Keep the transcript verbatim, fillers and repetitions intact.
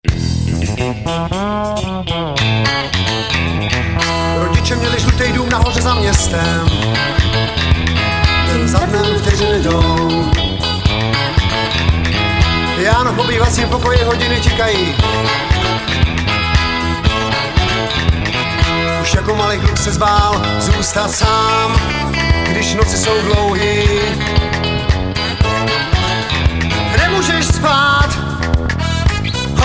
Rodiče měli žlutej dům nahoře za městem, ten za dnem vteřiny jdou. Jáno v obývacím pokoji hodiny tikají. Už jako malý kluk se zbál zůstat sám, když noci jsou dlouhý.